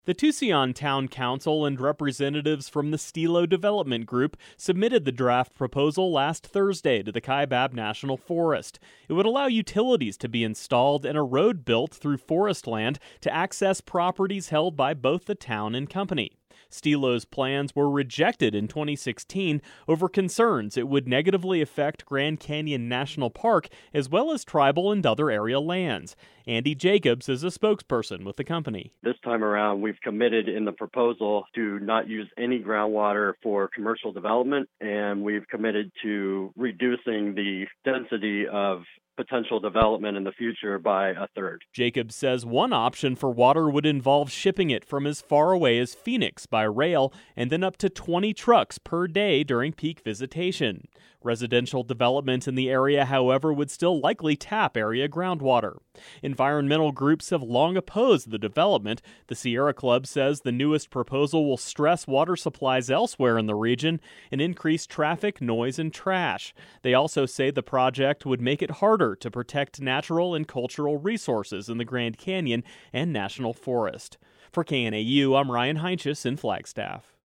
The Tucson Town Council and representatives from the Stilo Development Group submitted the draft proposal last Thursday to the Kaibab National Forest. It would allow utilities to be installed and a road built through forest land to access properties held by both the town and company. Stilo's plans were rejected in 2016 over concerns it would negatively affect Grand Canyon National Park as well as tribal and other area lands. Andy Jacobs is a spokesperson with the company. This time around, we've committed in the proposal to not use any groundwater for commercial development, and we've committed to reducing the density of potential development in the future by a third. Jacobs says one option for water would involve shipping it from as far away as Phoenix by rail and then up to 20 trucks per day during peak visitation. Residential development in the area, however, would still likely tap area groundwater. Environmental groups have long opposed the development. The Sierra Club says the newest proposal will stress water supplies elsewhere in the region and increase traffic, noise, and trash. They also say the project would make it harder to protect natural and cultural resources in the Grand Canyon and National Forest. For KNAU, I'm Ryan Heinches in Flagstaff.